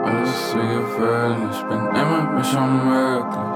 Alles wie gewöhnlich, bin immer mich unmöglich.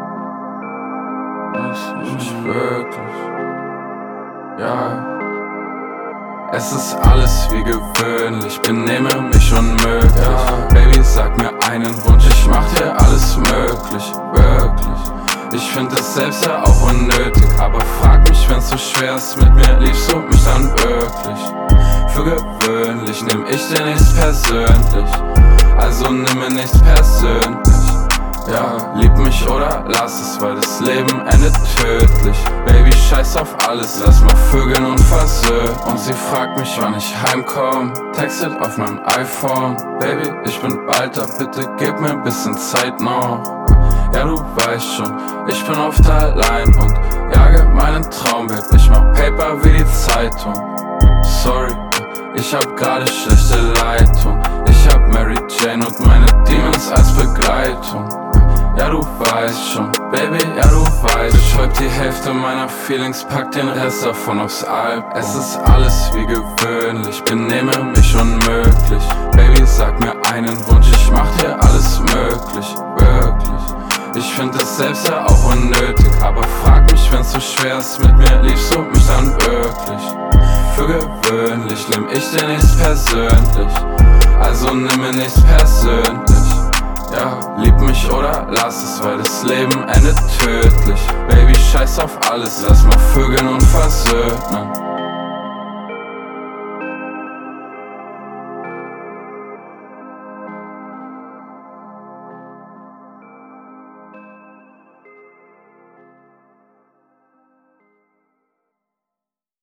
Das ist nicht wirklich, ja. Es ist alles wie gewöhnlich, benehme mich unmöglich. Ja. Baby, sag mir einen Wunsch, ich mach dir alles möglich, wirklich. Ich find es selbst ja auch unnötig, aber frag mich, wenn's so schwer ist mit mir, liebst du mich dann wirklich? Für gewöhnlich nehm ich dir nichts persönlich, also nimm mir nichts persönlich. Ja, lieb mich oder lass es, weil das Leben endet tödlich. Baby, scheiß auf alles, lass mal vögeln und versöhnen. Und sie fragt mich, wann ich heimkomm, textet auf meinem iPhone. Baby, ich bin bald da, bitte gib mir ein bisschen Zeit noch. Ja, du weißt schon, ich bin oft allein und jage meinen Traum, Babe. Ich mach Paper wie die Zeitung. Sorry, ich hab grade schlechte Leitung. Ich hab Mary Jane und meine Demons als Begleitung. Ja, du weißt schon, Baby, ja, du weißt. Beschreib die Hälfte meiner Feelings, pack den Rest davon aufs Album. Es ist alles wie gewöhnlich, benehme mich unmöglich. Baby, sag mir einen Wunsch, ich mach dir alles möglich, wirklich. Ich find es selbst ja auch unnötig, aber frag mich, wenn's so schwer ist mit mir, liebst du mich dann wirklich? Für gewöhnlich nehm ich dir nichts persönlich, also nimm mir nichts persönlich. Ja, lieb mich oder lass es, weil das Leben endet tödlich. Baby, scheiß auf alles, lass mal vögeln und versöhnen.